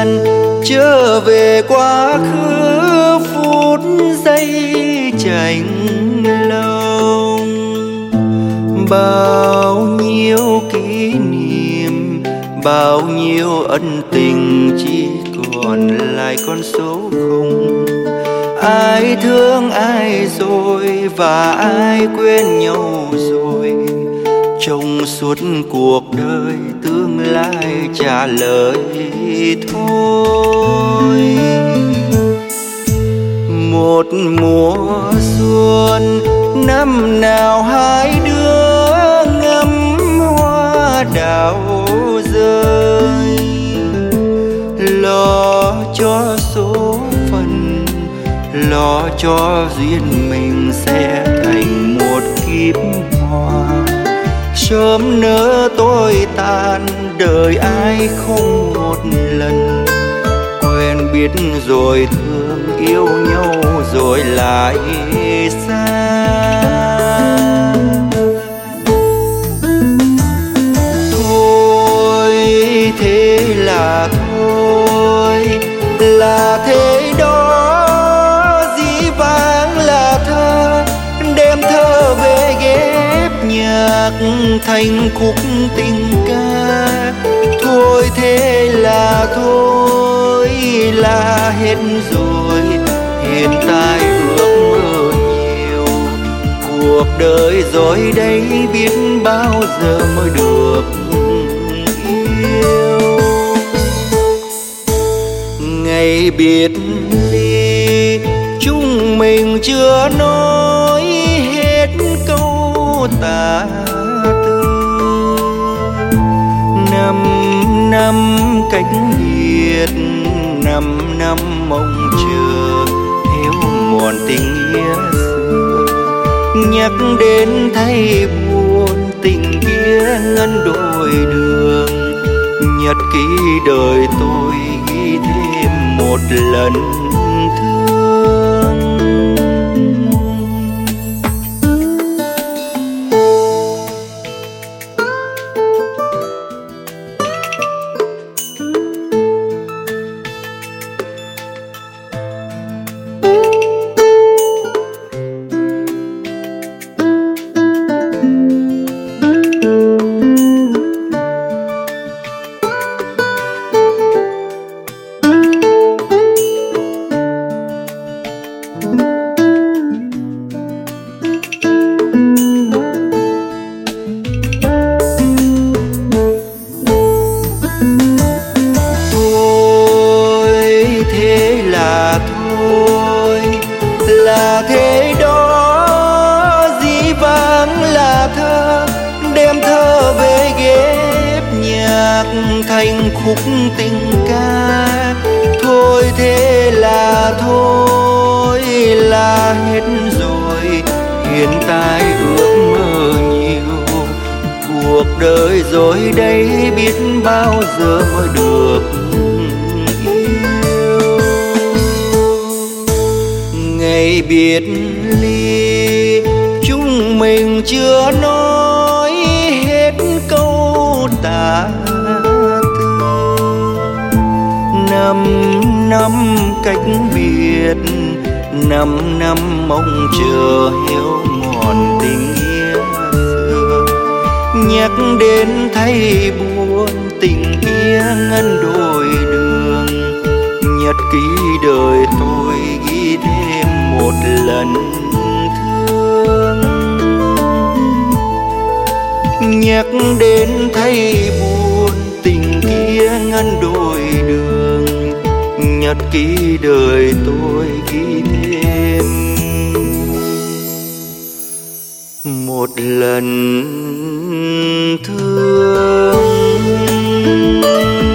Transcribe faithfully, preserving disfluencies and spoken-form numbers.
gian trở về quá khứ phút giây chạnh lòng. Bao nhiêu kỷ niệm, bao nhiêu ân tình chỉ còn lại con số không. Ai thương ai rồi và ai quên nhau rồi, trong suốt cuộc đời tương lai trả lời thôi. Một mùa xuân năm nào hai đứa ngắm hoa đào rơi, lo cho số phận, lo cho duyên mình sẽ thành một kiếp hoa. Sớm nỡ tôi tàn đời ai không một lần, quen biết rồi thương yêu nhau rồi lại xa. Thôi thế là thôi, là thế đó, dĩ vãng là thơ, đem thơ về ghép nhạc thành khúc tình ca. Thôi thế là thôi, là hết rồi, hiện tại ước mơ nhiều. Cuộc đời rồi đây biết bao giờ mới được yêu. Ngày biệt ly chúng mình chưa nói hết câu tả tư. Năm năm cách biệt, năm năm mong chờ theo mòn tình nghĩa xưa. Nhắc đến thấy buồn tình kia ngân đôi đường, nhật ký đời tôi ghi thêm một lần thương. Là thế đó, dĩ vãng là thơ, đem thơ về ghép nhạc thành khúc tình ca. Thôi thế là thôi, là hết rồi, hiện tại ước mơ nhiều. Cuộc đời rồi đây biết bao giờ mới được ngày biệt ly. Chúng mình chưa nói hết câu tả tư. Năm năm cách biệt, năm năm mong chờ héo mòn tình nghĩa xưa. Nhắc đến thấy buồn tình kia ngân đôi đường, nhật ký đời tôi ghi thêm một lần thương. Nhắc đến thấy buồn tình kia ngân đôi đường, nhật ký đời tôi ghi thêm một lần thương.